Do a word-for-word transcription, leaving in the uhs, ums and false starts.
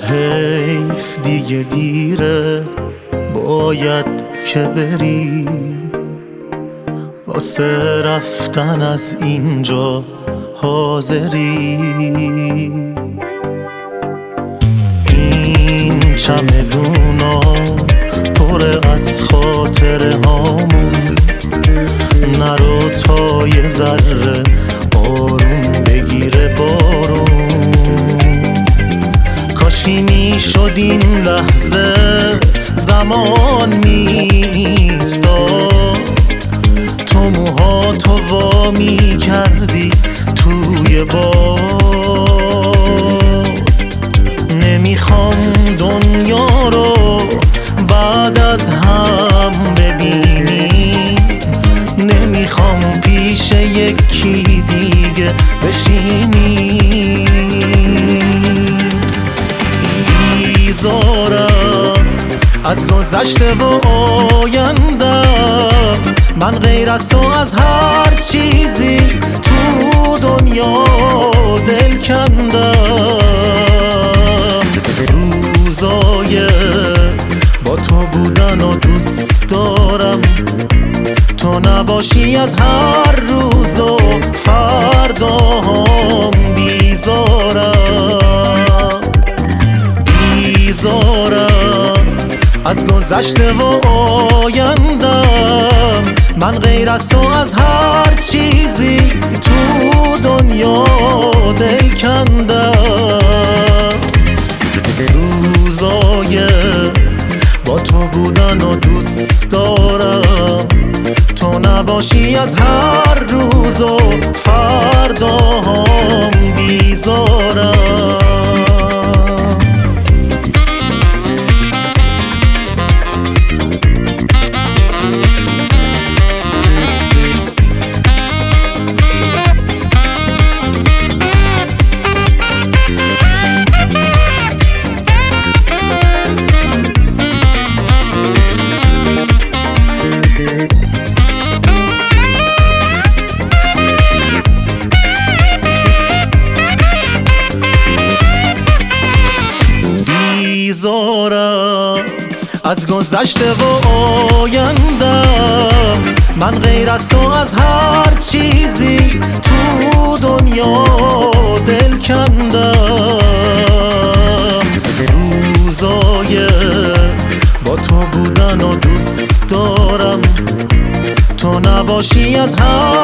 حیف دیگه دیره، باید که بری واسه رفتن از اینجا حاضری. این چمدونا پر از خاطره هامون، نرو تا یه ذره آروم بگیره بارون. کاشکی میشد این لحظه زمان میستاد، تو موهاتو وا میکردی توی باد. نمیخوام دنیا رو بعد از هم ببینیم، نمیخوام پیش یکی دیگه بشینیم. بیزارم از گذشته و آینده، من غیر از تو از هر چیزی تو دنیا دل کندم. روزای با تو بودن و دوست دارم، تو نباشی از هر روز و فردام بیزارم. بیزارم از گذشته و آیندم، من غیر از تو از هر چیزی تو دنیا دل کندم. روزای با تو بودن و دوست دارم، تو نباشی از هر روز و فردام بیزارم. بیزارم از گذشته و آیندم، من غیر از تو از هر چیزی تو دنیا دل کندم. روزای با تو بودن و دوست دارم، تو نباشی از هر